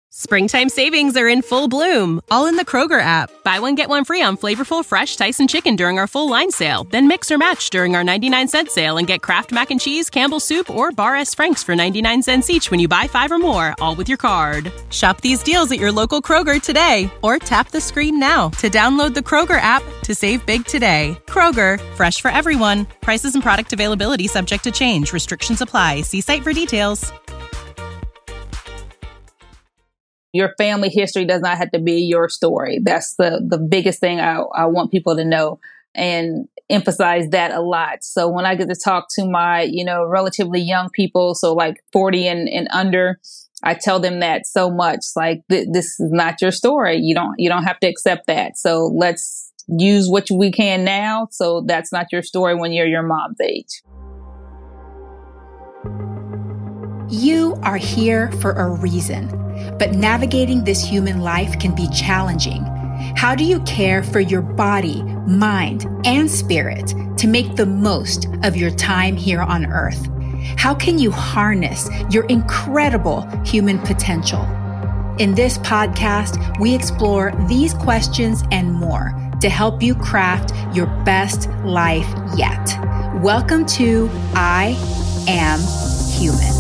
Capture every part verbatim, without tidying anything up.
Springtime savings are in full bloom, all in the Kroger app. Buy one, get one free on flavorful, fresh Tyson chicken during our full line sale. Then mix or match during our ninety-nine cent sale and get Kraft Mac and Cheese, Campbell's Soup, or Bar S. Frank's for ninety-nine cents each when you buy five or more, all with your card. Shop these deals at your local Kroger today, or tap the screen now to download the Kroger app to save big today. Kroger, fresh for everyone. Prices and product availability subject to change. Restrictions apply. See site for details. Your family history does not have to be your story. That's the, the biggest thing I, I want people to know and emphasize that a lot. So when I get to talk to my, you know, relatively young people, so like forty and, and under, I tell them that so much, like, th- this is not your story. You don't, you don't have to accept that. So let's use what we can now. So that's not your story when you're your mom's age. You are here for a reason, but navigating this human life can be challenging. How do you care for your body, mind, and spirit to make the most of your time here on Earth? How can you harness your incredible human potential? In this podcast, we explore these questions and more to help you craft your best life yet. Welcome to I Am Human.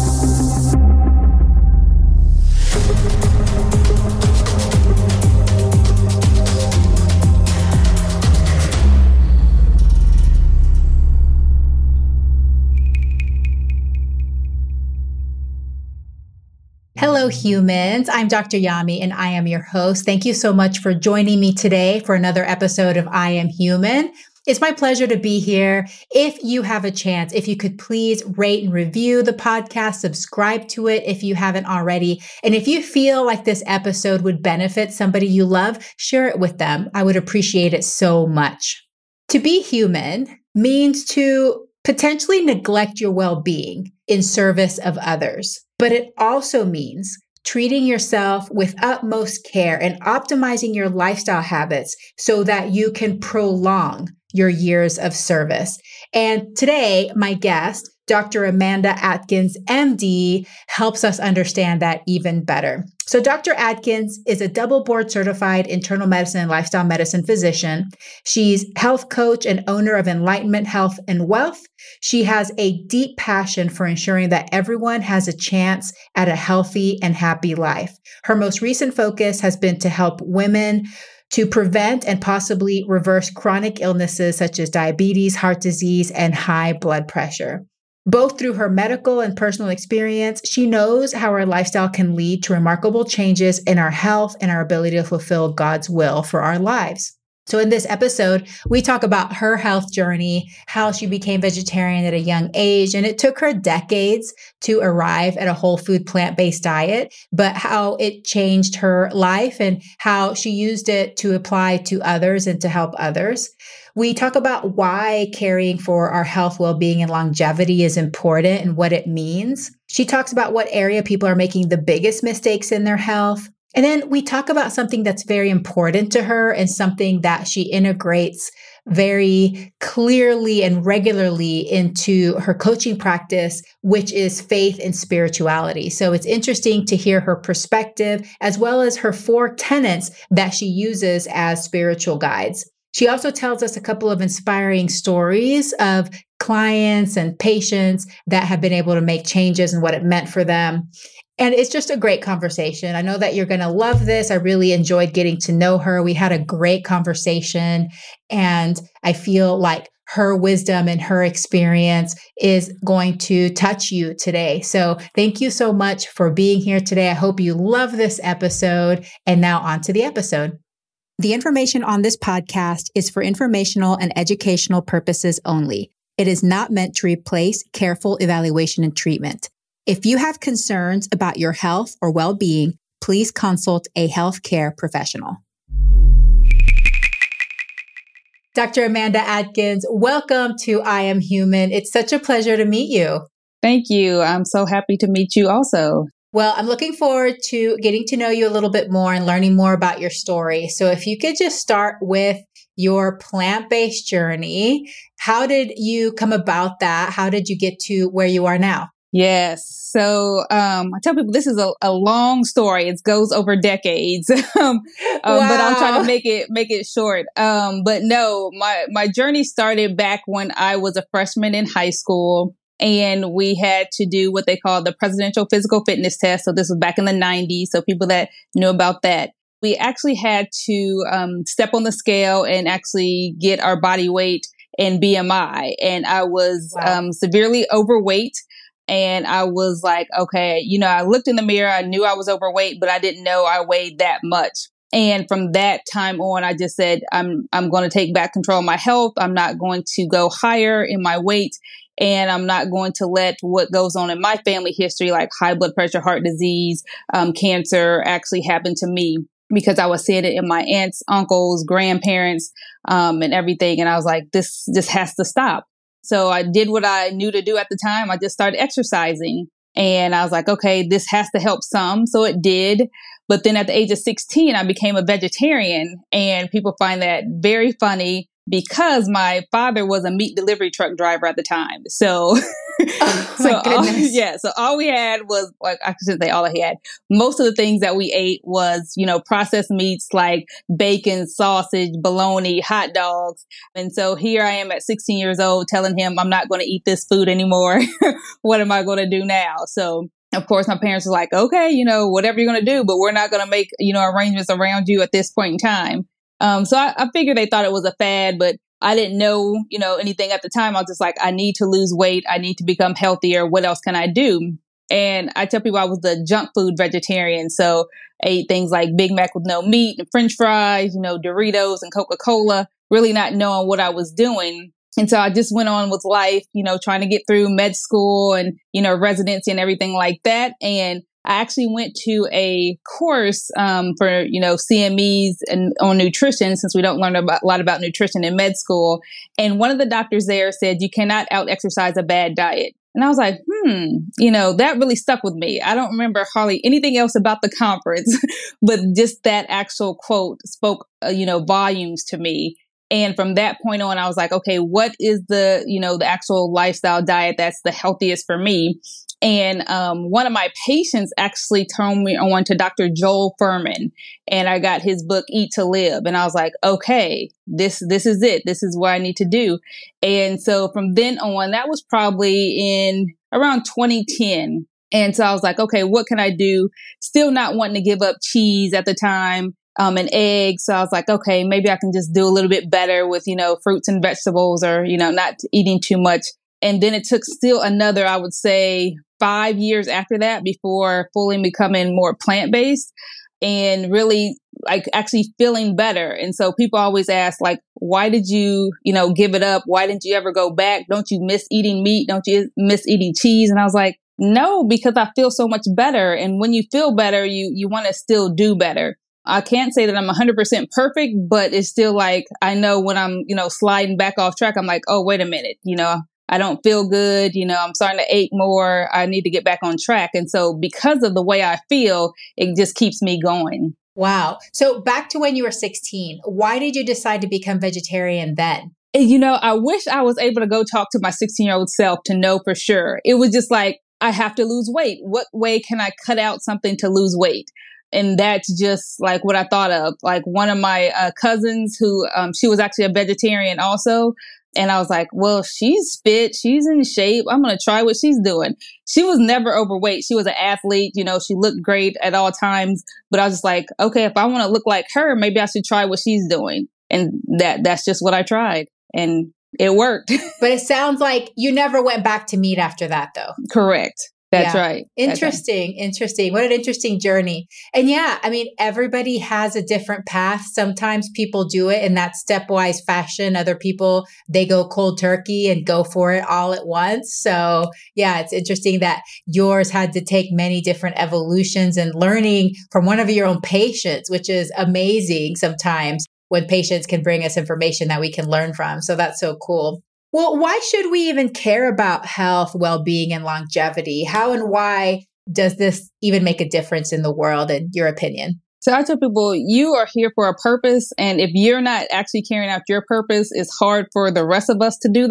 Hello, humans. I'm Doctor Yami, and I am your host. Thank you so much for joining me today for another episode of I Am Human. It's my pleasure to be here. If you have a chance, if you could please rate and review the podcast, subscribe to it if you haven't already. And if you feel like this episode would benefit somebody you love, share it with them. I would appreciate it so much. To be human means to potentially neglect your well-being in service of others. But it also means treating yourself with utmost care and optimizing your lifestyle habits so that you can prolong your years of service. And today, my guest, Doctor Amanda Atkins, M D, helps us understand that even better. So Doctor Atkins is a double board certified internal medicine and lifestyle medicine physician. She's health coach and owner of Enlightenment Health and Wealth. She has a deep passion for ensuring that everyone has a chance at a healthy and happy life. Her most recent focus has been to help women to prevent and possibly reverse chronic illnesses such as diabetes, heart disease, and high blood pressure. Both through her medical and personal experience, she knows how our lifestyle can lead to remarkable changes in our health and our ability to fulfill God's will for our lives. So in this episode, we talk about her health journey, how she became vegetarian at a young age, and it took her decades to arrive at a whole food plant-based diet, but how it changed her life and how she used it to apply to others and to help others. We talk about why caring for our health, well-being, and longevity is important and what it means. She talks about what area people are making the biggest mistakes in their health. And then we talk about something that's very important to her and something that she integrates very clearly and regularly into her coaching practice, which is faith and spirituality. So it's interesting to hear her perspective as well as her four tenets that she uses as spiritual guides. She also tells us a couple of inspiring stories of clients and patients that have been able to make changes and what it meant for them. And it's just a great conversation. I know that you're going to love this. I really enjoyed getting to know her. We had a great conversation, and I feel like her wisdom and her experience is going to touch you today. So thank you so much for being here today. I hope you love this episode. And now on to the episode. The information on this podcast is for informational and educational purposes only. It is not meant to replace careful evaluation and treatment. If you have concerns about your health or well-being, please consult a healthcare professional. Doctor Amanda Atkins, welcome to I Am Human. It's such a pleasure to meet you. Thank you. I'm so happy to meet you also. Well, I'm looking forward to getting to know you a little bit more and learning more about your story. So if you could just start with your plant-based journey, how did you come about that? How did you get to where you are now? Yes. So um, I tell people this is a, a long story. It goes over decades, um, um, but I'll try to Wow. make it make it short. Um, but no, my my journey started back when I was a freshman in high school, and we had to do what they call the Presidential Physical Fitness Test. So this was back in the nineties. So people that know about that, we actually had to um, step on the scale and actually get our body weight and B M I, and I was Wow. um, severely overweight. And I was like, okay, you know, I looked in the mirror. I knew I was overweight, but I didn't know I weighed that much. And from that time on, I just said, I'm, I'm going to take back control of my health. I'm not going to go higher in my weight. And I'm not going to let what goes on in my family history, like high blood pressure, heart disease, um, cancer, actually happen to me, because I was seeing it in my aunts, uncles, grandparents, um, and everything. And I was like, this just has to stop. So I did what I knew to do at the time. I just started exercising, and I was like, okay, this has to help some. So it did. But then at the age of sixteen, I became a vegetarian, and people find that very funny because my father was a meat delivery truck driver at the time. So, Oh my so all, goodness. yeah, so all we had was, like, I shouldn't say all I had. Most of the things that we ate was, you know, processed meats like bacon, sausage, bologna, hot dogs. And so here I am at sixteen years old telling him I'm not going to eat this food anymore. What am I going to do now? So of course, my parents were like, okay, you know, whatever you're going to do, but we're not going to make, you know, arrangements around you at this point in time. Um, so I, I figured they thought it was a fad, but I didn't know, you know, anything at the time. I was just like, I need to lose weight. I need to become healthier. What else can I do? And I tell people I was the junk food vegetarian. So I ate things like Big Mac with no meat and French fries, you know, Doritos and Coca-Cola, really not knowing what I was doing. And so I just went on with life, you know, trying to get through med school and, you know, residency and everything like that. And I actually went to a course um, for, you know, C M Es and on nutrition, since we don't learn about, a lot about nutrition in med school. And one of the doctors there said, you cannot out exercise a bad diet. And I was like, hmm, you know, that really stuck with me. I don't remember hardly anything else about the conference, but just that actual quote spoke, uh, you know, volumes to me. And from that point on, I was like, okay, what is the, you know, the actual lifestyle diet that's the healthiest for me? And um, one of my patients actually turned me on to Doctor Joel Fuhrman, and I got his book, Eat to Live. And I was like, okay, this, this is it. This is what I need to do. And so from then on, that was probably in around twenty ten. And so I was like, okay, what can I do? Still not wanting to give up cheese at the time. Um, and eggs. So I was like, okay, maybe I can just do a little bit better with, you know, fruits and vegetables, or, you know, not eating too much. And then it took still another, I would say, five years after that before fully becoming more plant-based and really like actually feeling better. And so people always ask, like, why did you, you know, give it up? Why didn't you ever go back? Don't you miss eating meat? Don't you miss eating cheese? And I was like, no, because I feel so much better. And when you feel better, you, you want to still do better. I can't say that I'm one hundred percent perfect, but it's still like, I know when I'm, you know, sliding back off track, I'm like, oh, wait a minute, you know, I don't feel good. You know, I'm starting to ache more. I need to get back on track. And so because of the way I feel, it just keeps me going. Wow. So back to when you were sixteen, why did you decide to become vegetarian then? And, you know, I wish I was able to go talk to my sixteen year old self to know for sure. It was just like, I have to lose weight. What way can I cut out something to lose weight? And that's just like what I thought of. Like one of my uh, cousins who, um, she was actually a vegetarian also. And I was like, well, she's fit. She's in shape. I'm going to try what she's doing. She was never overweight. She was an athlete. You know, she looked great at all times. But I was just like, okay, if I want to look like her, maybe I should try what she's doing. And that that's just what I tried. And it worked. But it sounds like you never went back to meat after that, though. Correct. That's yeah. right. Interesting. That's right. Interesting. What an interesting journey. And yeah, I mean, everybody has a different path. Sometimes people do it in that stepwise fashion. Other people, they go cold turkey and go for it all at once. So yeah, it's interesting that yours had to take many different evolutions and learning from one of your own patients, which is amazing sometimes when patients can bring us information that we can learn from. So that's so cool. Well, why should we even care about health, well-being, and longevity? How and why does this even make a difference in the world, in your opinion? So I tell people, you are here for a purpose. And if you're not actually carrying out your purpose, it's hard for the rest of us to do that.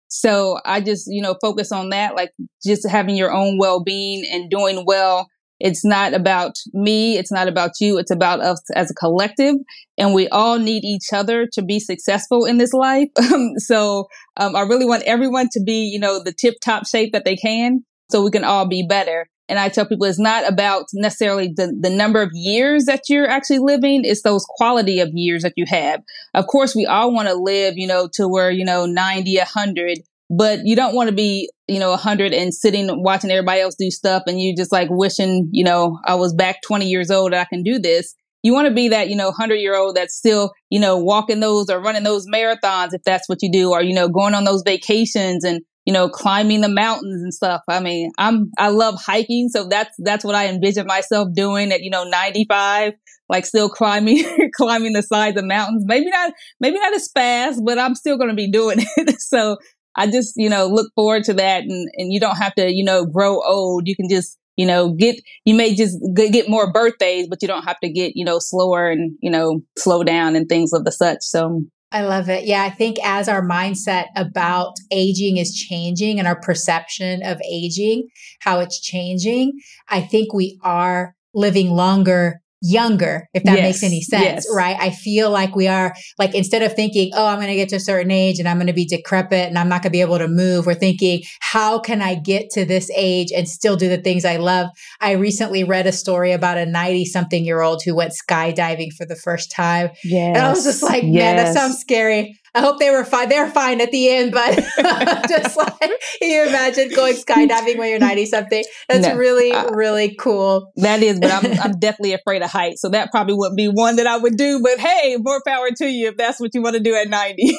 So I just, you know, focus on that, like just having your own well-being and doing well. It's not about me. It's not about you. It's about us as a collective. And we all need each other to be successful in this life. so um, I really want everyone to be, you know, the tip top shape that they can so we can all be better. And I tell people it's not about necessarily the, the number of years that you're actually living. It's those quality of years that you have. Of course, we all want to live, you know, to where, you know, ninety, one hundred. But you don't want to be, you know, one hundred and sitting watching everybody else do stuff and you just like wishing, you know, I was back twenty years old, I can do this. You want to be that, you know, one hundred year old that's still, you know, walking those or running those marathons if that's what you do, or, you know, going on those vacations and, you know, climbing the mountains and stuff. I mean, I'm, I love hiking. So that's, that's what I envision myself doing at, you know, ninety-five, like still climbing, climbing the sides of mountains. Maybe not, maybe not as fast, but I'm still going to be doing it. So I just, you know, look forward to that. And, and you don't have to, you know, grow old. You can just, you know, get, you may just get more birthdays, but you don't have to get, you know, slower and, you know, slow down and things of the such. So I love it. Yeah. I think as our mindset about aging is changing and our perception of aging, how it's changing, I think we are living longer younger, if that yes, makes any sense, yes. right? I feel like we are like, instead of thinking, oh, I'm going to get to a certain age and I'm going to be decrepit and I'm not going to be able to move, we're thinking, how can I get to this age and still do the things I love? I recently read a story about a ninety something year old who went skydiving for the first time. Yes. And I was just like, man, yes. that sounds scary. I hope they were fine. They're fine at the end, but just like, can you imagine going skydiving when you're ninety something? That's no, really, uh, really cool. That is, but I'm, I'm definitely afraid of heights. So that probably wouldn't be one that I would do, but hey, more power to you if that's what you want to do at ninety.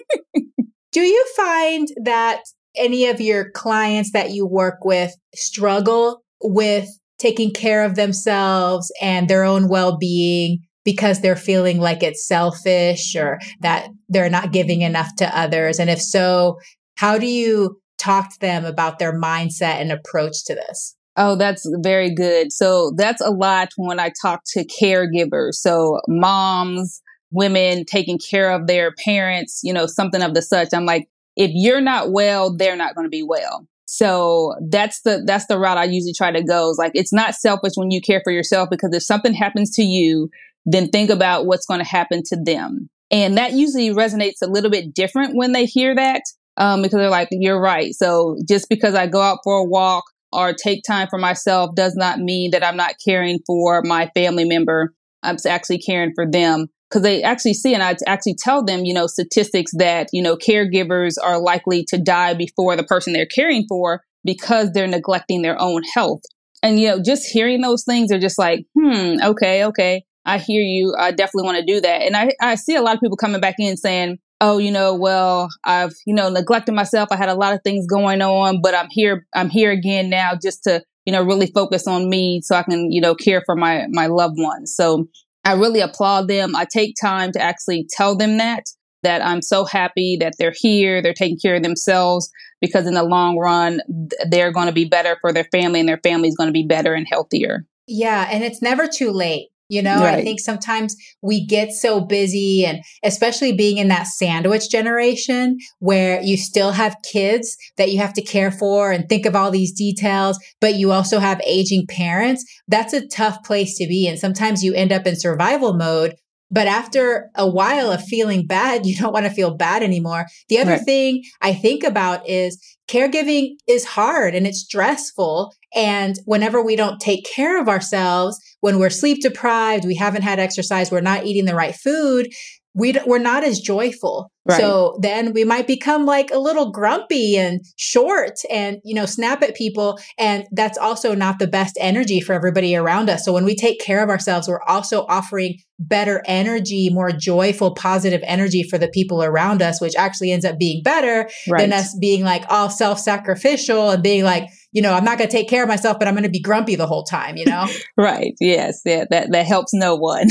Do you find that any of your clients that you work with struggle with taking care of themselves and their own well-being because they're feeling like it's selfish or that they're not giving enough to others? And if so, how do you talk to them about their mindset and approach to this? Oh, that's very good. So that's a lot when I talk to caregivers. So moms, women taking care of their parents, you know, something of the such. I'm like, if you're not well, they're not going to be well. So that's the, that's the route I usually try to go. It's like, it's not selfish when you care for yourself, because if something happens to you, then think about what's going to happen to them. And that usually resonates a little bit different when they hear that, um, because they're like, you're right. So just because I go out for a walk or take time for myself does not mean that I'm not caring for my family member. I'm actually caring for them, because they actually see, and I actually tell them, you know, statistics that, you know, caregivers are likely to die before the person they're caring for because they're neglecting their own health. And, you know, just hearing those things are just like, hmm, okay, okay. I hear you. I definitely want to do that. And I, I see a lot of people coming back in saying, oh, you know, well, I've, you know, neglected myself. I had a lot of things going on, but I'm here. I'm here again now just to, you know, really focus on me so I can, you know, care for my, my loved ones. So I really applaud them. I take time to actually tell them that, that I'm so happy that they're here. They're taking care of themselves, because in the long run, they're going to be better for their family and their family is going to be better and healthier. Yeah. And it's never too late. You know, right. I think sometimes we get so busy, and especially being in that sandwich generation where you still have kids that you have to care for and think of all these details, but you also have aging parents. That's a tough place to be in. Sometimes you end up in survival mode, but after a while of feeling bad, you don't want to feel bad anymore. The other right. thing I think about is caregiving is hard and it's stressful. And whenever we don't take care of ourselves, when we're sleep deprived, we haven't had exercise, we're not eating the right food, we d- we're not as joyful. Right. So then we might become like a little grumpy and short and, you know, snap at people. And that's also not the best energy for everybody around us. So when we take care of ourselves, we're also offering better energy, more joyful, positive energy for the people around us, which actually ends up being better right. than us being like all self-sacrificial and being like, you know, I'm not going to take care of myself, but I'm going to be grumpy the whole time, you know? Right. Yes. Yeah. That, that helps no one.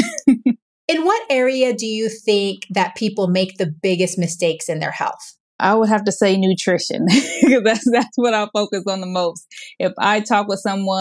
In what area do you think that people make the biggest mistakes in their health? I would have to say nutrition, because that's, that's what I focus on the most. If I talk with someone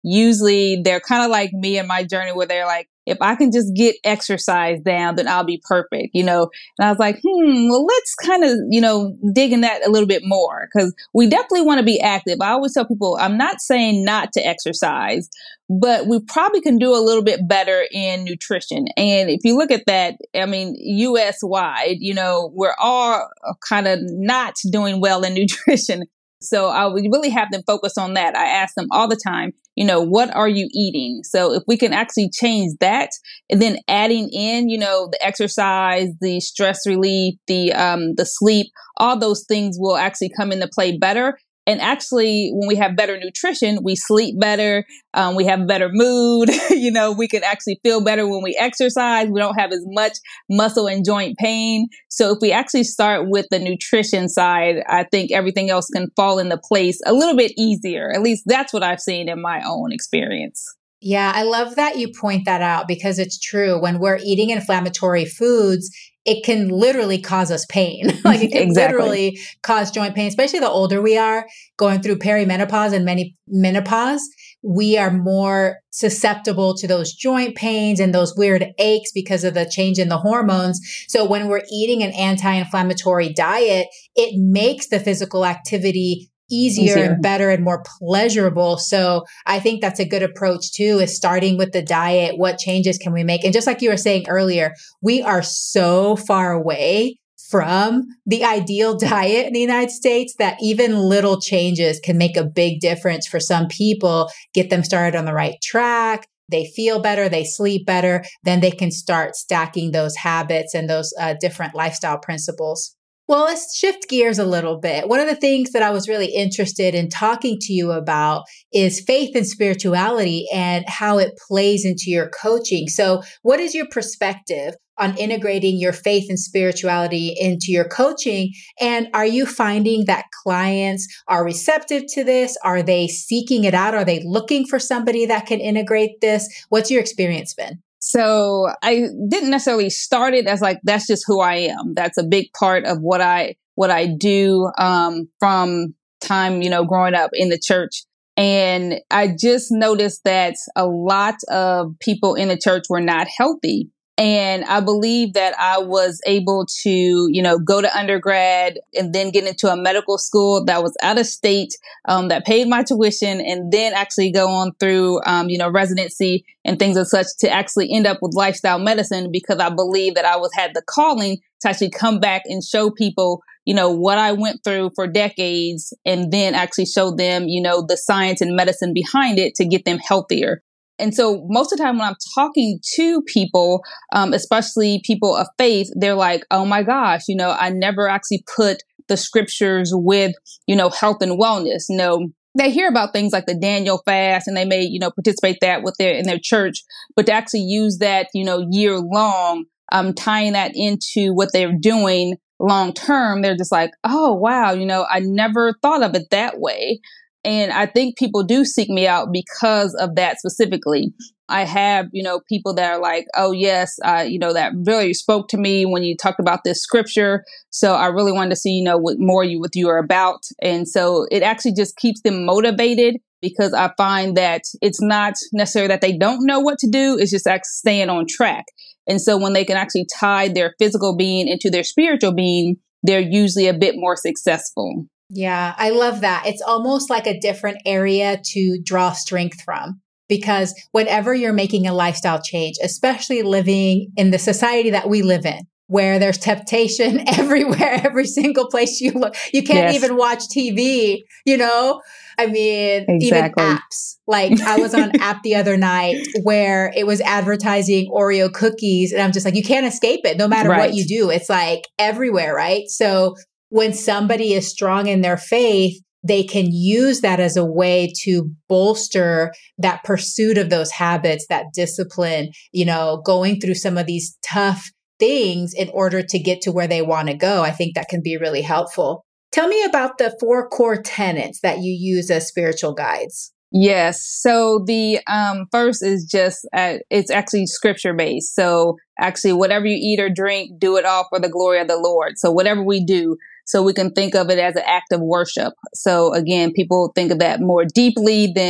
usually they're kind of like me in my journey where they're like, if I can just get exercise down, then I'll be perfect, you know? And I was like, hmm, well, let's kind of, you know, dig in that a little bit more because we definitely want to be active. I always tell people, I'm not saying not to exercise, but we probably can do a little bit better in nutrition. And if you look at that, I mean, U S wide, you know, we're all kind of not doing well in nutrition. So I would really have them focus on that. I ask them all the time, you know, what are you eating? So if we can actually change that and then adding in, you know, the exercise, the stress relief, the um, the sleep, all those things will actually come into play better. And actually, when we have better nutrition, we sleep better, um, we have better mood, you know, we can actually feel better when we exercise. We don't have as much muscle and joint pain. So if we actually start with the nutrition side, I think everything else can fall into place a little bit easier. At least that's what I've seen in my own experience. Yeah, I love that you point that out because it's true. When we're eating inflammatory foods, it can literally cause us pain. Like it can exactly. literally cause joint pain, especially the older we are going through perimenopause and many menopause. We are more susceptible to those joint pains and those weird aches because of the change in the hormones. So when we're eating an anti-inflammatory diet, it makes the physical activity easier, easier and better and more pleasurable. So I think that's a good approach too, is starting with the diet. What changes can we make? And just like you were saying earlier, we are so far away from the ideal diet in the United States that even little changes can make a big difference for some people, get them started on the right track. They feel better, they sleep better, then they can start stacking those habits and those uh, different lifestyle principles. Well, let's shift gears a little bit. One of the things that I was really interested in talking to you about is faith and spirituality and how it plays into your coaching. So what is your perspective on integrating your faith and spirituality into your coaching? And are you finding that clients are receptive to this? Are they seeking it out? Are they looking for somebody that can integrate this? What's your experience been? So I didn't necessarily start it as like, that's just who I am. That's a big part of what I, what I do, um, from time, you know, growing up in the church. And I just noticed that a lot of people in the church were not healthy. And I believe that I was able to, you know, go to undergrad and then get into a medical school that was out of state, um, that paid my tuition, and then actually go on through, um, you know, residency and things of such to actually end up with lifestyle medicine, because I believe that I was had the calling to actually come back and show people, you know, what I went through for decades, and then actually show them, you know, the science and medicine behind it to get them healthier. And so most of the time when I'm talking to people, um, especially people of faith, they're like, oh my gosh, you know, I never actually put the scriptures with, you know, health and wellness. You know, they hear about things like the Daniel fast and they may, you know, participate that with their, in their church, but to actually use that, you know, year long, um, tying that into what they're doing long term, they're just like, oh, wow, you know, I never thought of it that way. And I think people do seek me out because of that specifically. I have, you know, people that are like, oh, yes, uh, you know, that really spoke to me when you talked about this scripture. So I really wanted to see, you know, what more you, what you are about. And so it actually just keeps them motivated, because I find that it's not necessarily that they don't know what to do. It's just like staying on track. And so when they can actually tie their physical being into their spiritual being, they're usually a bit more successful. Yeah, I love that. It's almost like a different area to draw strength from, because whenever you're making a lifestyle change, especially living in the society that we live in, where there's temptation everywhere, every single place you look, you can't yes. even watch T V, you know? I mean, exactly. Even apps. Like I was on an app the other night where it was advertising Oreo cookies, and I'm just like, you can't escape it no matter right. what you do. It's like everywhere, right? So when somebody is strong in their faith, they can use that as a way to bolster that pursuit of those habits, that discipline, you know, going through some of these tough things in order to get to where they want to go. I think that can be really helpful. Tell me about the four core tenets that you use as spiritual guides. Yes. So the um, first is just, uh, it's actually scripture based. So actually, whatever you eat or drink, do it all for the glory of the Lord. So whatever we do, so we can think of it as an act of worship. So again, people think of that more deeply than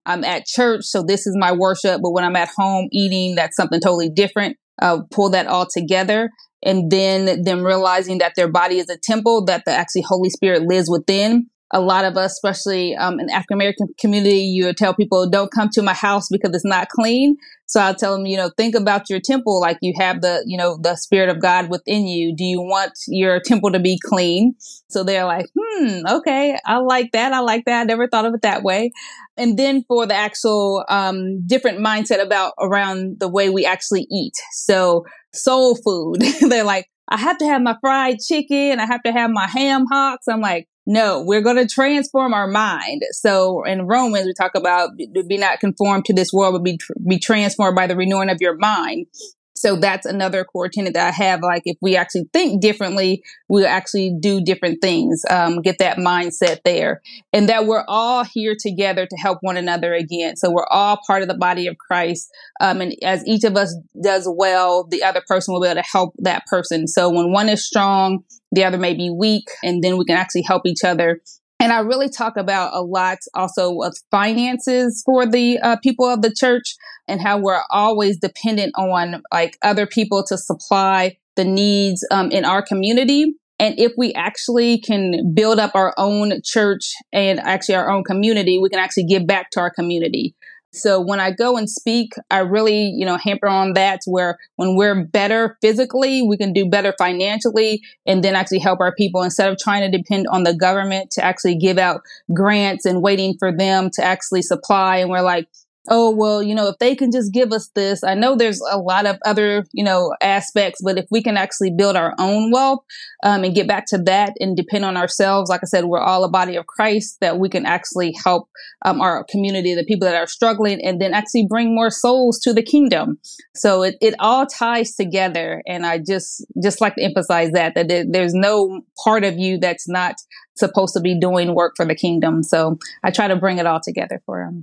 I'm at church, so this is my worship. But when I'm at home eating, that's something totally different. Uh, pull that all together. And then them realizing that their body is a temple, that the actually Holy Spirit lives within. A lot of us, especially um, in the African American community, you tell people, don't come to my house because it's not clean. So I'll tell them, you know, think about your temple like you have the, you know, the Spirit of God within you. Do you want your temple to be clean? So they're like, hmm, okay, I like that. I like that. I never thought of it that way. And then for the actual um, different mindset about around the way we actually eat. So soul food, they're like, I have to have my fried chicken. I have to have my ham hocks. I'm like, no, we're going to transform our mind. So in Romans, we talk about be not conformed to this world, but be, be transformed by the renewing of your mind. So that's another core tenet that I have. Like if we actually think differently, we'll actually do different things, um, get that mindset there. And that we're all here together to help one another again. So we're all part of the body of Christ. Um, and as each of us does well, the other person will be able to help that person. So when one is strong, the other may be weak, and then we can actually help each other. And I really talk about a lot also of finances for the uh, people of the church and how we're always dependent on like other people to supply the needs um, in our community. And if we actually can build up our own church and actually our own community, we can actually give back to our community. So when I go and speak, I really, you know, hamper on that where when we're better physically, we can do better financially and then actually help our people instead of trying to depend on the government to actually give out grants and waiting for them to actually supply. And we're like, oh, well, you know, if they can just give us this, I know there's a lot of other, you know, aspects, but if we can actually build our own wealth um, and get back to that and depend on ourselves, like I said, we're all a body of Christ, that we can actually help um, our community, the people that are struggling, and then actually bring more souls to the kingdom. So it, it all ties together. And I just, just like to emphasize that, that there, there's no part of you that's not supposed to be doing work for the kingdom. So I try to bring it all together for them.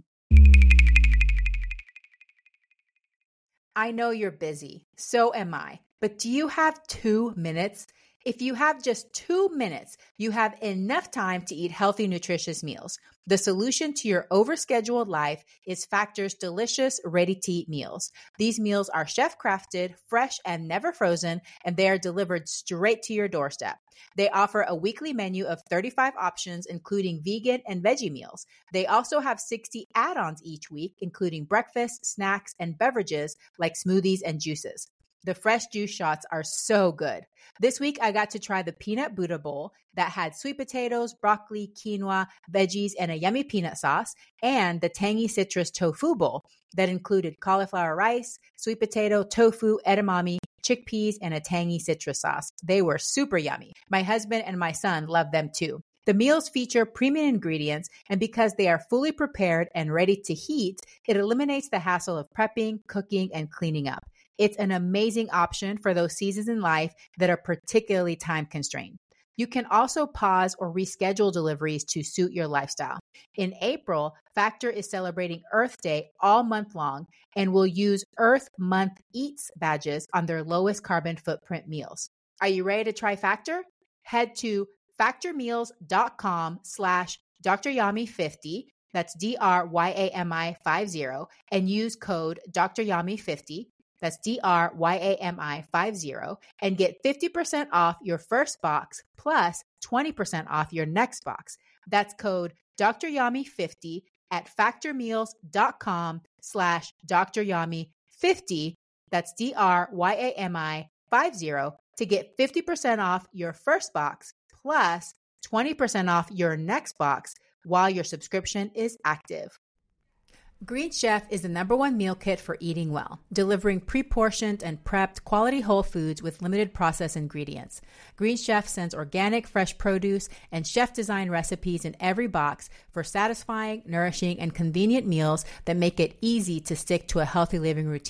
I know you're busy. So am I. But do you have two minutes? If you have just two minutes, you have enough time to eat healthy, nutritious meals. The solution to your overscheduled life is Factor's delicious, ready-to-eat meals. These meals are chef-crafted, fresh, and never frozen, and they are delivered straight to your doorstep. They offer a weekly menu of thirty-five options, including vegan and veggie meals. They also have sixty add-ons each week, including breakfast, snacks, and beverages like smoothies and juices. The fresh juice shots are so good. This week, I got to try the peanut Buddha bowl that had sweet potatoes, broccoli, quinoa, veggies, and a yummy peanut sauce, and the tangy citrus tofu bowl that included cauliflower rice, sweet potato, tofu, edamame, chickpeas, and a tangy citrus sauce. They were super yummy. My husband and my son loved them too. The meals feature premium ingredients, and because they are fully prepared and ready to heat, it eliminates the hassle of prepping, cooking, and cleaning up. It's an amazing option for those seasons in life that are particularly time constrained. You can also pause or reschedule deliveries to suit your lifestyle. In April, Factor is celebrating Earth Day all month long and will use Earth Month Eats badges on their lowest carbon footprint meals. Are you ready to try Factor? Head to factormeals.com slash DrYami50, that's D R Y A M I fifty, and use code D R Yami fifty. That's D R Y A M I fifty, and get fifty percent off your first box plus twenty percent off your next box. That's code D R Yami fifty at factormeals.com slash DrYami50. That's D R Y A M I fifty to get fifty percent off your first box plus twenty percent off your next box while your subscription is active. Green Chef is the number one meal kit for eating well, delivering pre-portioned and prepped quality whole foods with limited processed ingredients. Green Chef sends organic, fresh produce and chef-designed recipes in every box for satisfying, nourishing, and convenient meals that make it easy to stick to a healthy living routine.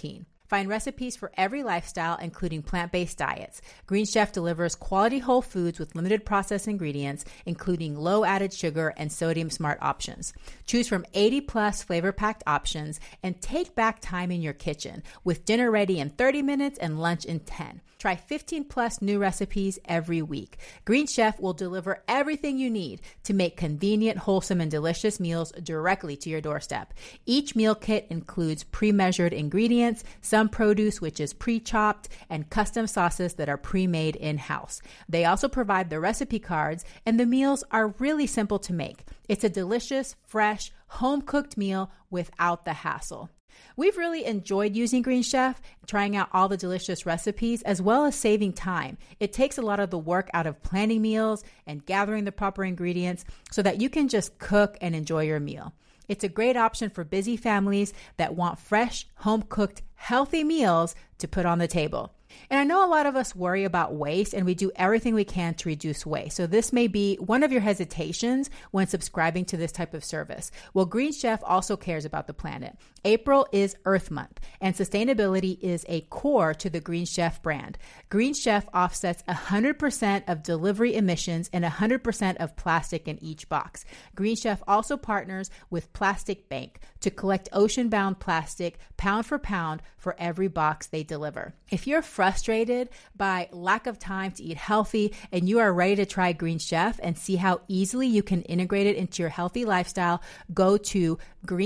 Find recipes for every lifestyle, including plant-based diets. Green Chef delivers quality whole foods with limited processed ingredients, including low added sugar and sodium smart options. Choose from eighty plus flavor-packed options and take back time in your kitchen with dinner ready in thirty minutes and lunch in ten. Try fifteen plus new recipes every week. Green Chef will deliver everything you need to make convenient, wholesome, and delicious meals directly to your doorstep. Each meal kit includes pre-measured ingredients, some produce which is pre-chopped, and custom sauces that are pre-made in-house. They also provide the recipe cards, and the meals are really simple to make. It's a delicious, fresh, home-cooked meal without the hassle. We've really enjoyed using Green Chef, trying out all the delicious recipes, as well as saving time. It takes a lot of the work out of planning meals and gathering the proper ingredients so that you can just cook and enjoy your meal. It's a great option for busy families that want fresh, home-cooked, healthy meals to put on the table. And I know a lot of us worry about waste, and we do everything we can to reduce waste. So this may be one of your hesitations when subscribing to this type of service. Well, Green Chef also cares about the planet. April is Earth Month, and sustainability is a core to the Green Chef brand. Green Chef offsets one hundred percent of delivery emissions and one hundred percent of plastic in each box. Green Chef also partners with Plastic Bank to collect ocean-bound plastic pound for pound for every box they deliver. If you're frustrated by lack of time to eat healthy and you are ready to try Green Chef and see how easily you can integrate it into your healthy lifestyle, go to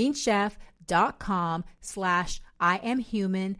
greenchef.com slash I am human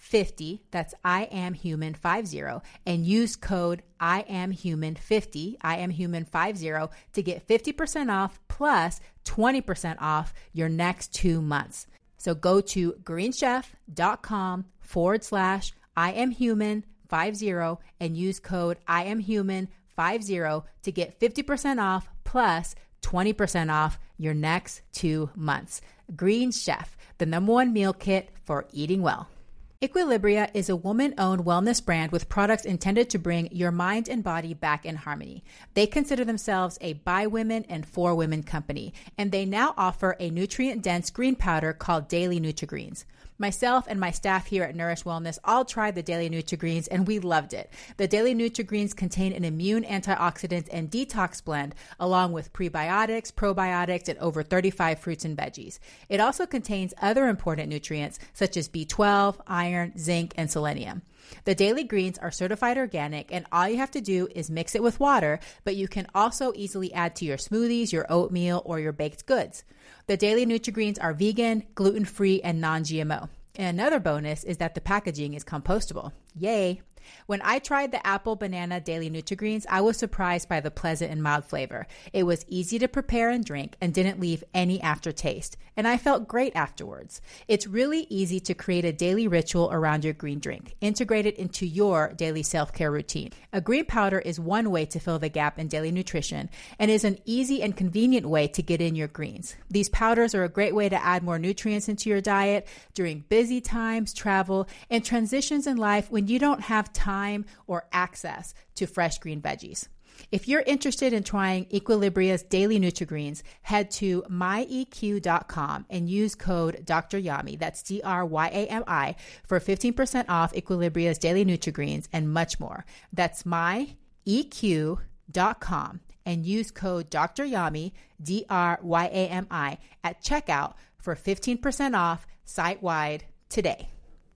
50, that's I am human 50, and use code I am human 50, I am human 50 to get fifty percent off plus twenty percent off your next two months. So go to greenchef.com forward slash I am human 50 and use code I am human 50 to get fifty percent off plus twenty percent off your next two months. Green Chef, the number one meal kit for eating well. Equilibria is a woman-owned wellness brand with products intended to bring your mind and body back in harmony. They consider themselves a by women and for women company, and they now offer a nutrient-dense green powder called Daily Nutri-Greens. Myself and my staff here at Nourish Wellness all tried the Daily Nutri-Greens and we loved it. The Daily Nutri-Greens contain an immune antioxidant and detox blend along with prebiotics, probiotics, and over thirty-five fruits and veggies. It also contains other important nutrients such as B twelve, iron, zinc, and selenium. The Daily Greens are certified organic, and all you have to do is mix it with water, but you can also easily add to your smoothies, your oatmeal, or your baked goods. The Daily Nutri-Greens are vegan, gluten-free, and non-G M O. And another bonus is that the packaging is compostable. Yay! When I tried the apple banana Daily Nutri-Greens, I was surprised by the pleasant and mild flavor. It was easy to prepare and drink and didn't leave any aftertaste. And I felt great afterwards. It's really easy to create a daily ritual around your green drink. Integrate it into your daily self-care routine. A green powder is one way to fill the gap in daily nutrition and is an easy and convenient way to get in your greens. These powders are a great way to add more nutrients into your diet during busy times, travel, and transitions in life when you don't have time or access to fresh green veggies. If you're interested in trying Equilibria's Daily Nutri-Greens, head to my e q dot com and use code Doctor Yami, that's D R Y A M I, for fifteen percent off Equilibria's Daily Nutri-Greens and much more. That's my e q dot com and use code Doctor Yami, D R Y A M I, at checkout for fifteen percent off site-wide today.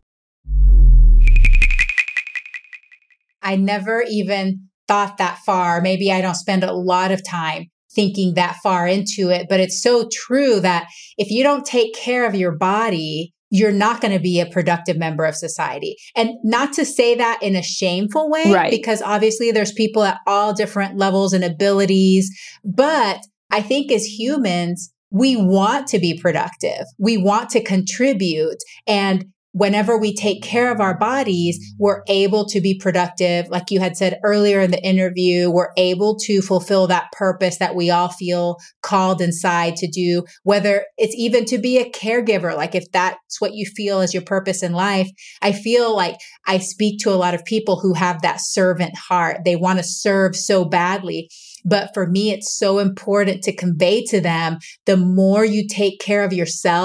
I never even thought that far. Maybe I don't spend a lot of time thinking that far into it, but it's so true that if you don't take care of your body, you're not going to be a productive member of society. And not to say that in a shameful way, right, because obviously there's people at all different levels and abilities. But I think as humans, we want to be productive. We want to contribute. And whenever we take care of our bodies, we're able to be productive. Like you had said earlier in the interview, we're able to fulfill that purpose that we all feel called inside to do, whether it's even to be a caregiver. Like if that's what you feel is your purpose in life, I feel like I speak to a lot of people who have that servant heart. They want to serve so badly. But for me, it's so important to convey to them, the more you take care of yourself,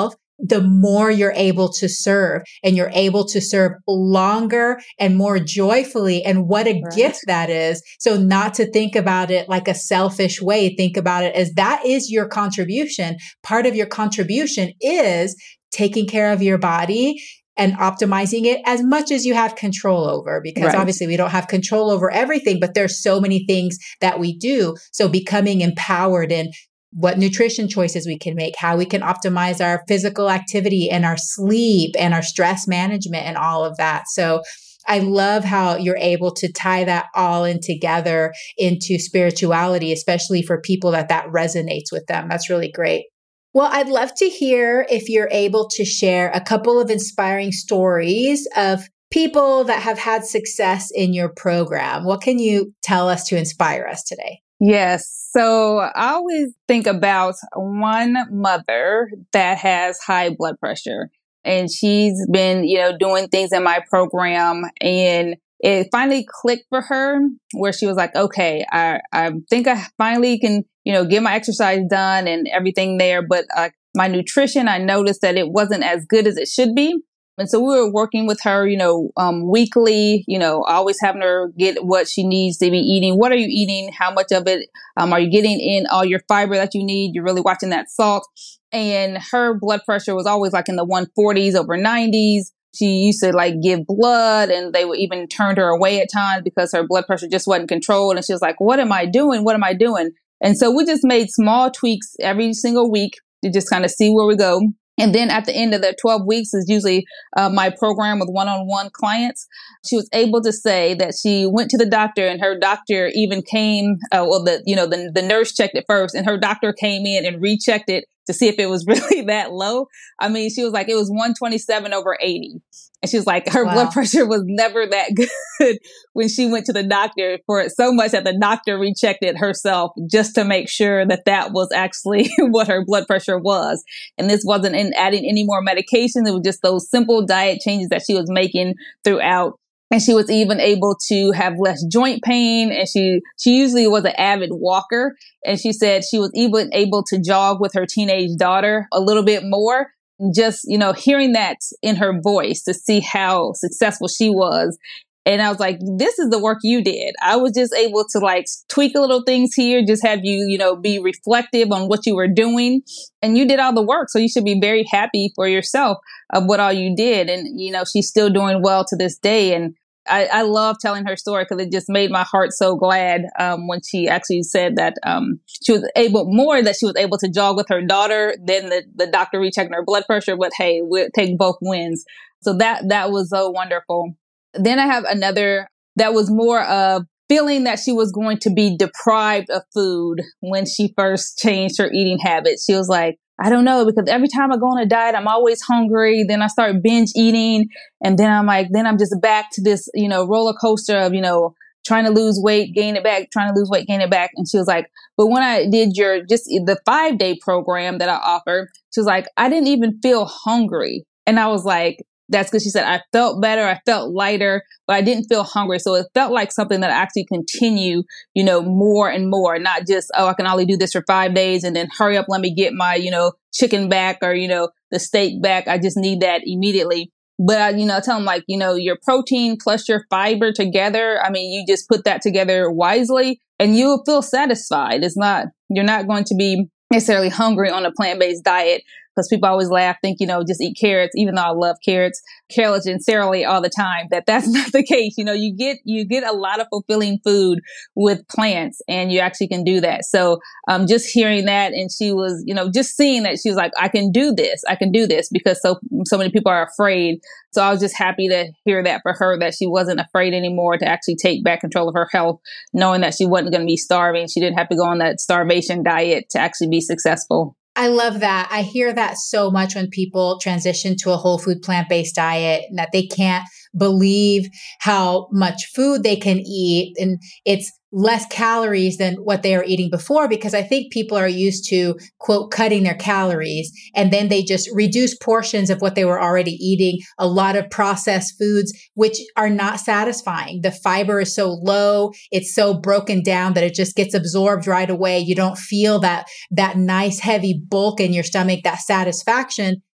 the more you're able to serve, and you're able to serve longer and more joyfully. And what a Right. gift that is. So not to think about it like a selfish way, think about it as that is your contribution. Part of your contribution is taking care of your body and optimizing it as much as you have control over, because Right. obviously we don't have control over everything, but there's so many things that we do. So becoming empowered in what nutrition choices we can make, how we can optimize our physical activity and our sleep and our stress management and all of that. So I love how you're able to tie that all in together into spirituality, especially for people that that resonates with them. That's really great. Well, I'd love to hear if you're able to share a couple of inspiring stories of people that have had success in your program. What can you tell us to inspire us today? Yes. So I always think about one mother that has high blood pressure, and she's been, you know, doing things in my program, and it finally clicked for her where she was like, okay, I, I think I finally can, you know, get my exercise done and everything there. But uh, my nutrition, I noticed that it wasn't as good as it should be. And so we were working with her, you know, um, weekly, you know, always having her get what she needs to be eating. What are you eating? How much of it um, are you getting in? All your fiber that you need? You're really watching that salt. And her blood pressure was always like in the one forties over nineties. She used to like give blood, and they would even turn her away at times because her blood pressure just wasn't controlled. And she was like, what am I doing? What am I doing? And so we just made small tweaks every single week to just kind of see where we go. And then at the end of the twelve weeks is usually uh, my program with one-on-one clients. She was able to say that she went to the doctor, and her doctor even came, uh, well, the, you know, the, the nurse checked it first, and her doctor came in and rechecked it to see if it was really that low. I mean, she was like, it was one twenty-seven over eighty. And she was like, her Wow. blood pressure was never that good when she went to the doctor, for it so much that the doctor rechecked it herself just to make sure that that was actually what her blood pressure was. And this wasn't in adding any more medications. It was just those simple diet changes that she was making throughout. And she was even able to have less joint pain. And she, she usually was an avid walker. And she said she was even able to jog with her teenage daughter a little bit more. Just, you know, hearing that in her voice to see how successful she was. And I was like, this is the work you did. I was just able to like tweak a little things here, just have you, you know, be reflective on what you were doing. And you did all the work. So you should be very happy for yourself of what all you did. And, you know, she's still doing well to this day. And I, I love telling her story because it just made my heart so glad um, when she actually said that um, she was able, more that she was able to jog with her daughter than the, the doctor rechecking her blood pressure. But hey, we'll take both wins. So that that was so wonderful. Then I have another that was more of feeling that she was going to be deprived of food when she first changed her eating habits. She was like, I don't know, because every time I go on a diet, I'm always hungry. Then I start binge eating. And then I'm like, then I'm just back to this, you know, roller coaster of, you know, trying to lose weight, gain it back, trying to lose weight, gain it back. And she was like, but when I did your, just the five day program that I offered, she was like, I didn't even feel hungry. And I was like, that's because she said, I felt better. I felt lighter, but I didn't feel hungry. So it felt like something that I actually continue, you know, more and more, not just, oh, I can only do this for five days and then hurry up. Let me get my, you know, chicken back or, you know, the steak back. I just need that immediately. But, I, you know, I tell them like, you know, your protein plus your fiber together. I mean, you just put that together wisely and you'll feel satisfied. It's not, you're not going to be necessarily hungry on a plant-based diet. Because people always laugh, think, you know, just eat carrots, even though I love carrots, carrots and celery all the time, that that's not the case. You know, you get, you get a lot of fulfilling food with plants and you actually can do that. So, um, just hearing that, and she was, you know, just seeing that she was like, I can do this. I can do this because so, so many people are afraid. So I was just happy to hear that for her, that she wasn't afraid anymore to actually take back control of her health, knowing that she wasn't going to be starving. She didn't have to go on that starvation diet to actually be successful. I love that. I hear that so much when people transition to a whole food plant-based diet, and that they can't believe how much food they can eat. And it's less calories than what they were eating before, because I think people are used to, quote, cutting their calories, and then they just reduce portions of what they were already eating, a lot of processed foods, which are not satisfying. The fiber is so low, it's so broken down that it just gets absorbed right away. You don't feel that, that nice heavy bulk in your stomach, that satisfaction.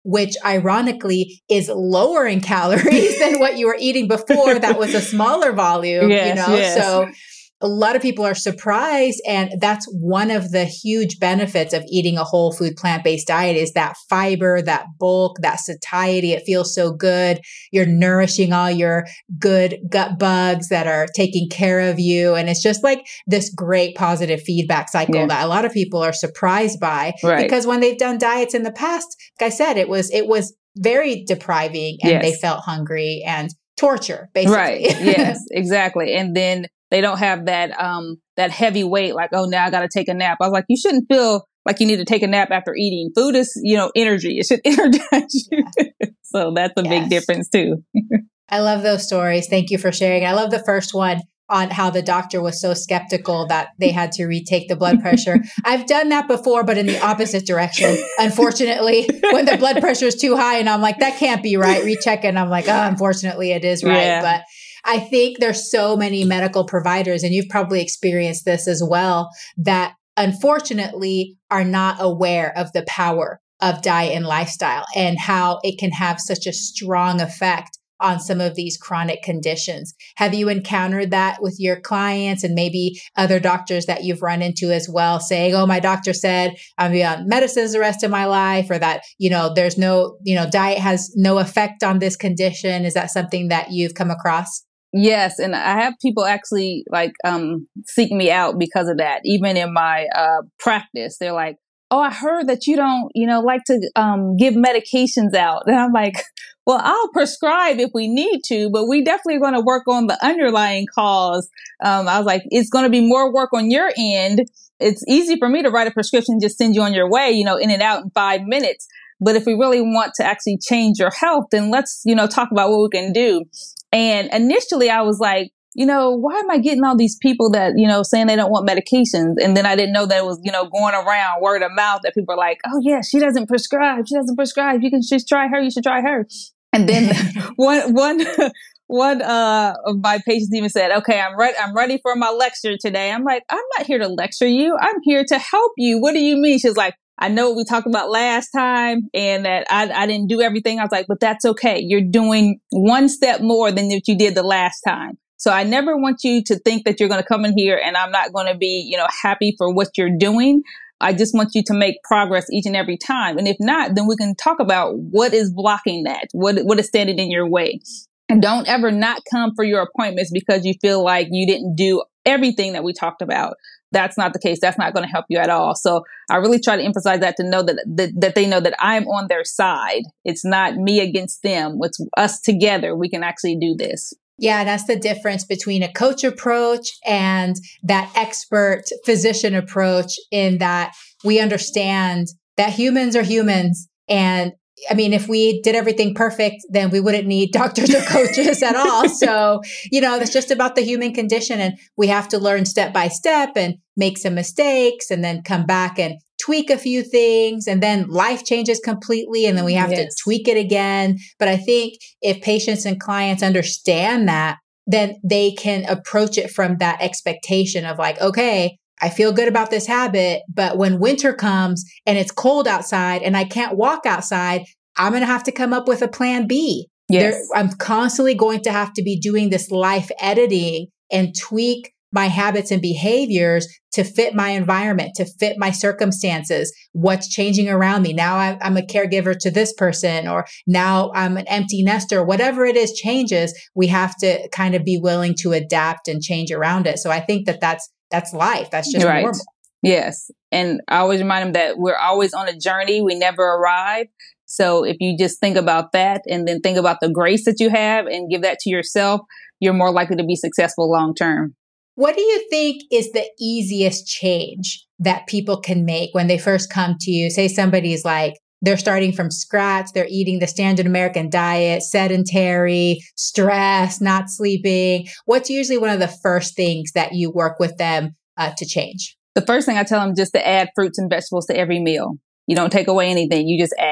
which ironically is lower in calories than what you were eating before. That was a smaller volume, yes, you know? Yes. So a lot of people are surprised. And that's one of the huge benefits of eating a whole food plant-based diet is that fiber, that bulk, that satiety. It feels so good. You're nourishing all your good gut bugs that are taking care of you. And it's just like this great positive feedback cycle yeah. that a lot of people are surprised by right. because when they've done diets in the past, like I said, it was, it was very depriving and yes. they felt hungry and torture, basically. Right. Yes, exactly. And then they don't have that um that heavy weight, like, oh, now I got to take a nap. I was like, you shouldn't feel like you need to take a nap after eating. Food is, you know, energy. It should energize you. Yeah. So that's a yes. big difference too. I love those stories. Thank you for sharing. I love the first one on how the doctor was so skeptical that they had to retake the blood pressure. I've done that before, but in the opposite direction. Unfortunately, when the blood pressure is too high and I'm like, that can't be right. Recheck it. And I'm like, oh, unfortunately it is right. Yeah. But I think there's so many medical providers, and you've probably experienced this as well, that unfortunately are not aware of the power of diet and lifestyle and how it can have such a strong effect on some of these chronic conditions. Have you encountered that with your clients and maybe other doctors that you've run into as well, saying, oh, my doctor said I'm going to be on medicines the rest of my life, or that, you know, there's no, you know, diet has no effect on this condition? Is that something that you've come across? Yes. And I have people actually like um, seek me out because of that. Even in my uh, practice, they're like, oh, I heard that you don't, you know, like to um, give medications out. And I'm like, well, I'll prescribe if we need to, but we definitely going to work on the underlying cause. Um, I was like, it's going to be more work on your end. It's easy for me to write a prescription, just send you on your way, you know, in and out in five minutes. But if we really want to actually change your health, then let's, you know, talk about what we can do. And initially I was like, you know, why am I getting all these people that, you know, saying they don't want medications? And then I didn't know that it was, you know, going around word of mouth that people are like, oh, yeah, she doesn't prescribe. She doesn't prescribe. You can just try her. You should try her. And then one, one, one, uh, of my patients even said, okay, I'm ready. I'm ready for my lecture today. I'm like, I'm not here to lecture you. I'm here to help you. What do you mean? She's like, I know what we talked about last time and that I, I didn't do everything. I was like, but that's okay. You're doing one step more than what you did the last time. So I never want you to think that you're going to come in here and I'm not going to be, you know, happy for what you're doing. I just want you to make progress each and every time. And if not, then we can talk about what is blocking that, what what is standing in your way. And don't ever not come for your appointments because you feel like you didn't do everything that we talked about. That's not the case. That's not going to help you at all. So I really try to emphasize that to know that, that that they know that I'm on their side. It's not me against them. It's us together. We can actually do this. Yeah, that's the difference between a coach approach and that expert physician approach, in that we understand that humans are humans. And I mean, if we did everything perfect, then we wouldn't need doctors or coaches at all. So, you know, it's just about the human condition, and we have to learn step by step and make some mistakes and then come back and tweak a few things, and then life changes completely. And then we have yes. to tweak it again. But I think if patients and clients understand that, then they can approach it from that expectation of like, okay, I feel good about this habit, but when winter comes and it's cold outside and I can't walk outside, I'm going to have to come up with a plan B. Yes. There, I'm constantly going to have to be doing this life editing and tweak my habits and behaviors to fit my environment, to fit my circumstances, what's changing around me. Now I, I'm a caregiver to this person, or now I'm an empty nester, whatever it is changes. We have to kind of be willing to adapt and change around it. So I think that that's That's life. That's just right. normal. Yes. And I always remind them that we're always on a journey. We never arrive. So if you just think about that and then think about the grace that you have and give that to yourself, you're more likely to be successful long term. What do you think is the easiest change that people can make when they first come to you? Say somebody's like, they're starting from scratch. They're eating the standard American diet, sedentary, stress, not sleeping. What's usually one of the first things that you work with them uh, to change? The first thing I tell them just to add fruits and vegetables to every meal. You don't take away anything. You just add.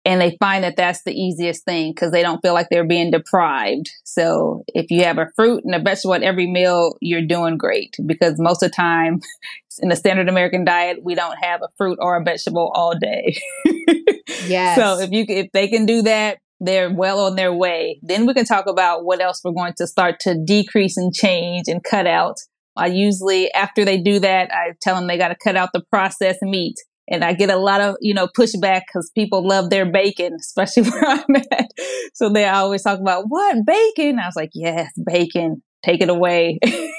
And they find that that's the easiest thing because they don't feel like they're being deprived. So if you have a fruit and a vegetable at every meal, you're doing great, because most of the time in the standard American diet, we don't have a fruit or a vegetable all day. Yes. So if you if they can do that, they're well on their way. Then we can talk about what else we're going to start to decrease and change and cut out. I usually, after they do that, I tell them they got to cut out the processed meat. And I get a lot of, you know, pushback because people love their bacon, especially where I'm at. So they always talk about, what, bacon? I was like, yes, bacon. Take it away.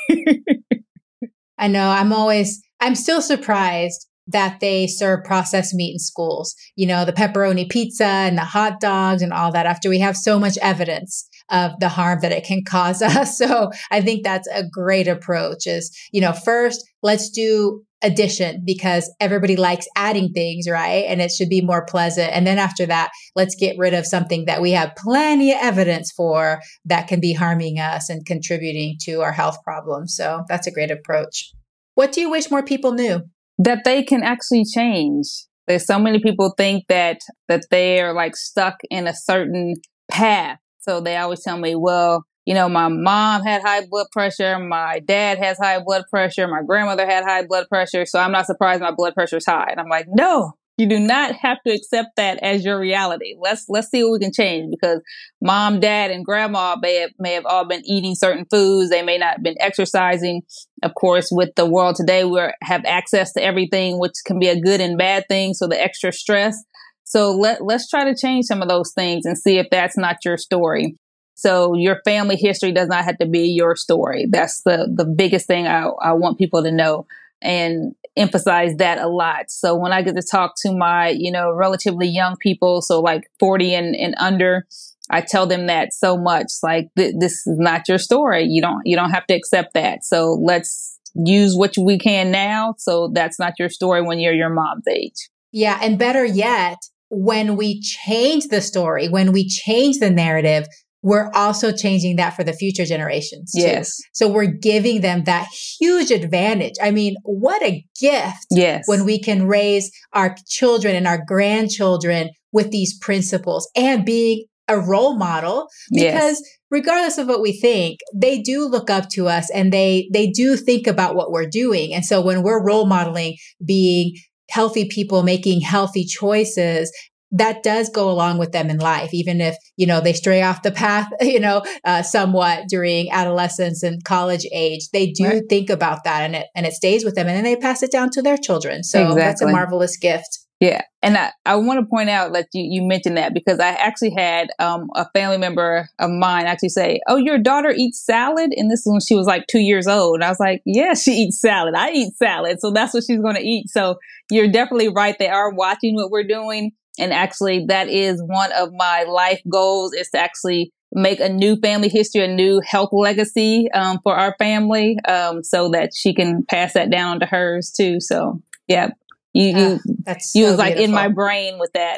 I know. I'm always, I'm still surprised that they serve processed meat in schools. You know, the pepperoni pizza and the hot dogs and all that, after we have so much evidence of the harm that it can cause us. So I think that's a great approach is, you know, first, let's do addition because everybody likes adding things, right? And it should be more pleasant. And then after that, let's get rid of something that we have plenty of evidence for that can be harming us and contributing to our health problems. So that's a great approach. What do you wish more people knew? That they can actually change. There's so many people think that that they're like stuck in a certain path. So they always tell me, well, you know, my mom had high blood pressure. My dad has high blood pressure. My grandmother had high blood pressure. So I'm not surprised my blood pressure is high. And I'm like, no, you do not have to accept that as your reality. Let's let's see what we can change, because mom, dad, and grandma may have, may have all been eating certain foods. They may not have been exercising. Of course, with the world today, we have access to everything, which can be a good and bad thing. So the extra stress. So let, let's try to change some of those things and see if that's not your story. So your family history does not have to be your story. That's the, the biggest thing I, I want people to know and emphasize that a lot. So when I get to talk to my, you know, relatively young people, so like forty and, and under, I tell them that so much, like th- this is not your story. You don't, you don't have to accept that. So let's use what we can now. So that's not your story when you're your mom's age. Yeah. And better yet, when we change the story, when we change the narrative, we're also changing that for the future generations too. Yes. So we're giving them that huge advantage. I mean, what a gift yes. when we can raise our children and our grandchildren with these principles and being a role model, because yes. regardless of what we think, they do look up to us and they, they do think about what we're doing. And so when we're role modeling being healthy people, making healthy choices, that does go along with them in life, even if, you know, they stray off the path, you know, uh, somewhat during adolescence and college age. They do right. think about that, and it and it stays with them, and then they pass it down to their children. So exactly. that's a marvelous gift. Yeah. And I, I want to point out that you, you mentioned that because I actually had um, a family member of mine actually say, oh, your daughter eats salad? And this was when she was like two years old. And I was like, yeah, she eats salad. I eat salad. So that's what she's going to eat. So you're definitely right. They are watching what we're doing. And actually, that is one of my life goals, is to actually make a new family history, a new health legacy um, for our family, um, so that she can pass that down to hers too. So, yeah, you you, uh, that's you so was like beautiful. In my brain with that.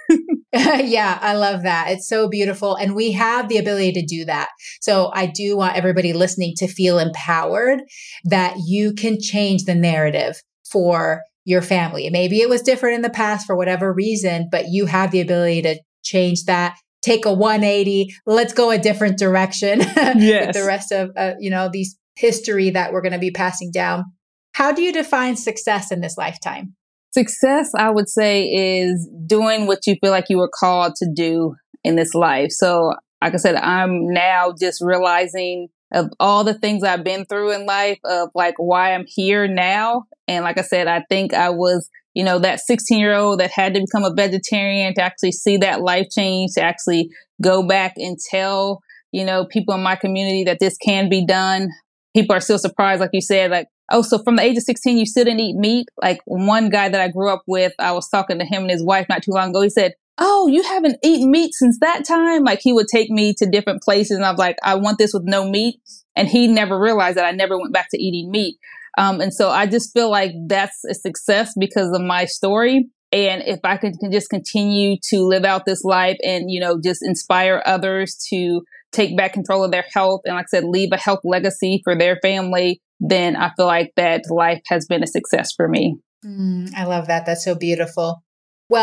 Yeah, I love that. It's so beautiful. And we have the ability to do that. So I do want everybody listening to feel empowered that you can change the narrative for your family. Maybe it was different in the past for whatever reason, but you have the ability to change that, take a one eighty, let's go a different direction yes. with the rest of, uh, you know, these history that we're going to be passing down. How do you define success in this lifetime? Success, I would say, is doing what you feel like you were called to do in this life. So, like I said, I'm now just realizing of all the things I've been through in life, of like why I'm here now. And like I said, I think I was, you know, that sixteen year old that had to become a vegetarian to actually see that life change, to actually go back and tell, you know, people in my community that this can be done. People are still surprised, like you said, like, oh, so from the age of sixteen, you still didn't eat meat? Like one guy that I grew up with, I was talking to him and his wife not too long ago. He said, oh, you haven't eaten meat since that time? Like he would take me to different places and I was like, I want this with no meat. And he never realized that I never went back to eating meat. Um, and so I just feel like that's a success because of my story. And if I can, can just continue to live out this life and, you know, just inspire others to take back control of their health and, like I said, leave a health legacy for their family, then I feel like that life has been a success for me. Mm, I love that. That's so beautiful. Well,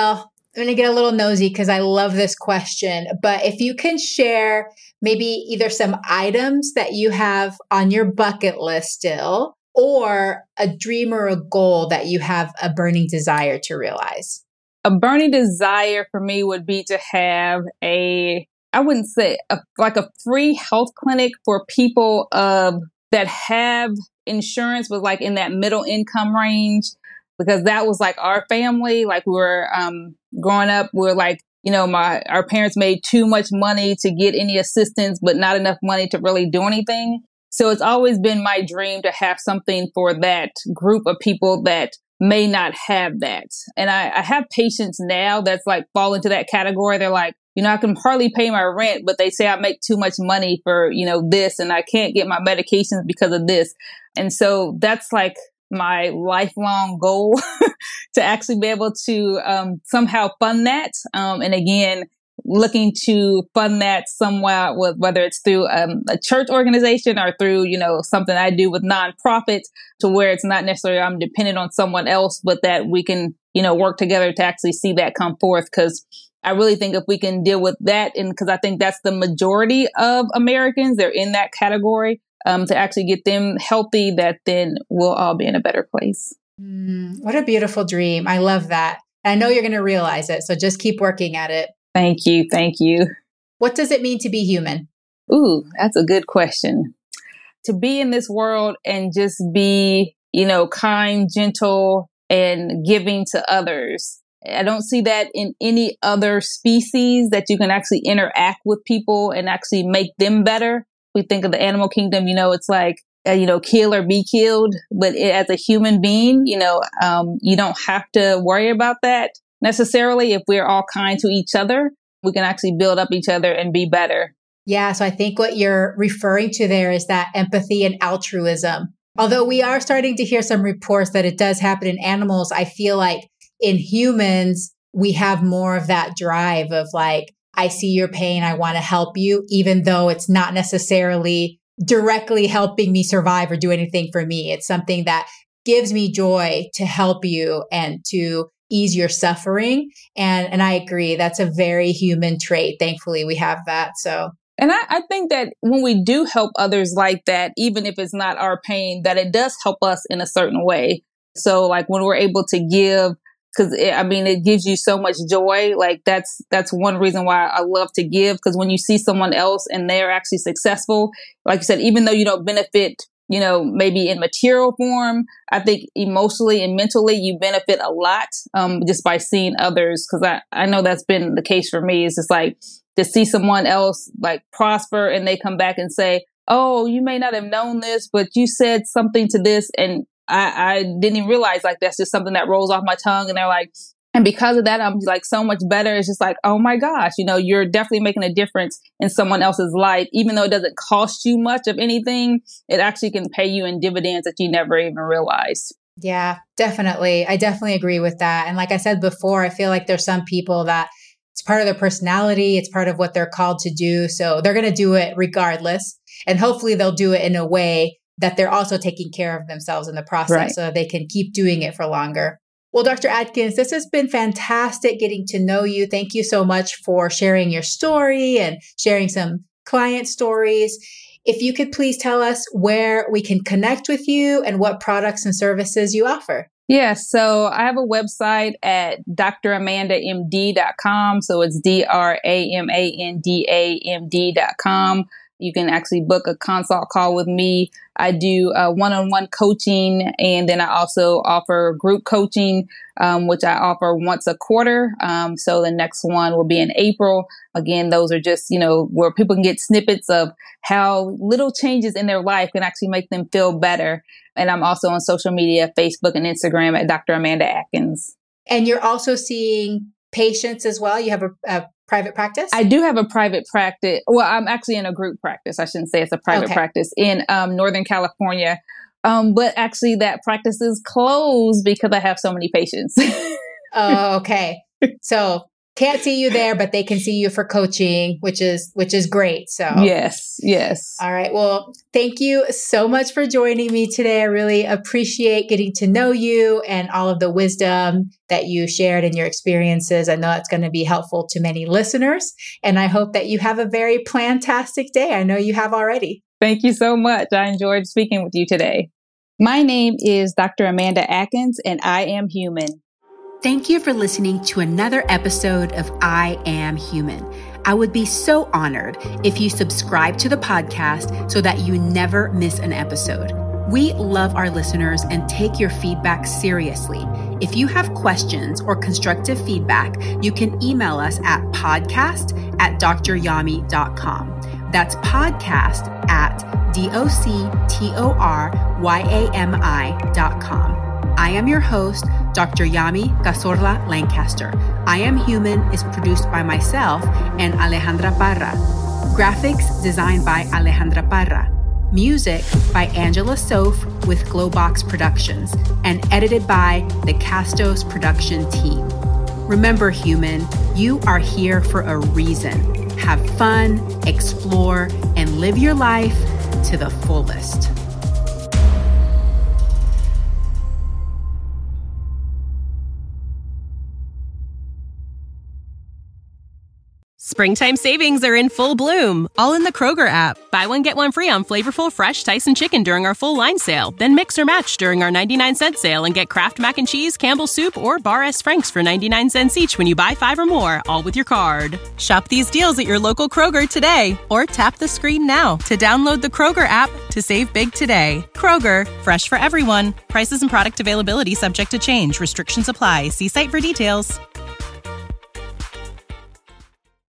I'm going to get a little nosy because I love this question. But if you can share maybe either some items that you have on your bucket list still, or a dream or a goal that you have a burning desire to realize. A burning desire for me would be to have a, I wouldn't say a, like a free health clinic for people uh, that have insurance, but like in that middle income range, because that was like our family. Like we were um, growing up, we we're like, you know, my our parents made too much money to get any assistance, but not enough money to really do anything. So it's always been my dream to have something for that group of people that may not have that. And I, I have patients now that's like fall into that category. They're like, you know, I can hardly pay my rent, but they say I make too much money for, you know, this, and I can't get my medications because of this. And so that's like my lifelong goal to actually be able to um, somehow fund that. Um, and again, looking to fund that somewhat, with whether it's through um, a church organization or through, you know, something I do with nonprofits, to where it's not necessarily I'm dependent on someone else, but that we can, you know, work together to actually see that come forth. Because I really think if we can deal with that, and because I think that's the majority of Americans, they're in that category, um, to actually get them healthy, that then we'll all be in a better place. Mm, what a beautiful dream. I love that. I know you're going to realize it. So just keep working at it. Thank you. Thank you. What does it mean to be human? Ooh, that's a good question. To be in this world and just be, you know, kind, gentle, and giving to others. I don't see that in any other species, that you can actually interact with people and actually make them better. We think of the animal kingdom, you know, it's like, uh, you know, kill or be killed. But it, as a human being, you know, um, you don't have to worry about that necessarily. If we're all kind to each other, we can actually build up each other and be better. Yeah. So I think what you're referring to there is that empathy and altruism. Although we are starting to hear some reports that it does happen in animals, I feel like in humans, we have more of that drive of like, I see your pain, I want to help you, even though it's not necessarily directly helping me survive or do anything for me. It's something that gives me joy to help you and to ease your suffering. And, and I agree, that's a very human trait. Thankfully, we have that. So. And I, I think that when we do help others like that, even if it's not our pain, that it does help us in a certain way. So like when we're able to give, because I mean, it gives you so much joy. Like that's that's one reason why I love to give, because when you see someone else and they're actually successful, like you said, even though you don't benefit, you know, maybe in material form, I think emotionally and mentally you benefit a lot um, just by seeing others. Because I, I know that's been the case for me. It's just like to see someone else like prosper and they come back and say, oh, you may not have known this, but you said something to this. And I, I didn't even realize like that's just something that rolls off my tongue. And they're like, and because of that, I'm like so much better. It's just like, oh my gosh, you know, you're definitely making a difference in someone else's life. Even though it doesn't cost you much of anything, it actually can pay you in dividends that you never even realized. Yeah, definitely. I definitely agree with that. And like I said before, I feel like there's some people that it's part of their personality. It's part of what they're called to do. So they're going to do it regardless. And hopefully they'll do it in a way that they're also taking care of themselves in the process, right, so that they can keep doing it for longer. Well, Doctor Atkins, this has been fantastic getting to know you. Thank you so much for sharing your story and sharing some client stories. If you could please tell us where we can connect with you and what products and services you offer. Yeah, so I have a website at D R amanda M D dot com. So it's D R A M A N D A M D dot com. You can actually book a consult call with me. I do uh, one-on-one coaching, and then I also offer group coaching, um, which I offer once a quarter. Um, so the next one will be in April. Again, those are just, you know, where people can get snippets of how little changes in their life can actually make them feel better. And I'm also on social media, Facebook and Instagram at Doctor Amanda Atkins. And you're also seeing patients as well? You have a, a private practice? I do have a private practice. Well, I'm actually in a group practice. I shouldn't say it's a private okay. practice in um, Northern California. Um, but actually that practice is closed because I have so many patients. Oh, okay. So can't see you there, but they can see you for coaching, which is which is great. So yes, yes. All right. Well, thank you so much for joining me today. I really appreciate getting to know you and all of the wisdom that you shared in your experiences. I know it's going to be helpful to many listeners, and I hope that you have a very plantastic day. I know you have already. Thank you so much. I enjoyed speaking with you today. My name is Doctor Amanda Atkins, and I am human. Thank you for listening to another episode of I Am Human. I would be so honored if you subscribe to the podcast so that you never miss an episode. We love our listeners and take your feedback seriously. If you have questions or constructive feedback, you can email us at podcast at d r yami dot com. That's podcast at D O C T O R Y A M I dot com. I am your host, Doctor Yami Cazorla Lancaster. I Am Human is produced by myself and Alejandra Parra. Graphics designed by Alejandra Parra. Music by Angela Soph with Glowbox Productions and edited by the Castos production team. Remember, human, you are here for a reason. Have fun, explore, and live your life to the fullest. Springtime savings are in full bloom, all in the Kroger app. Buy one, get one free on flavorful, fresh Tyson chicken during our full line sale. Then mix or match during our ninety-nine cent sale and get Kraft Mac and Cheese, Campbell's Soup, or Bar S. Frank's for ninety-nine cents each when you buy five or more, all with your card. Shop these deals at your local Kroger today, or tap the screen now to download the Kroger app to save big today. Kroger, fresh for everyone. Prices and product availability subject to change. Restrictions apply. See site for details.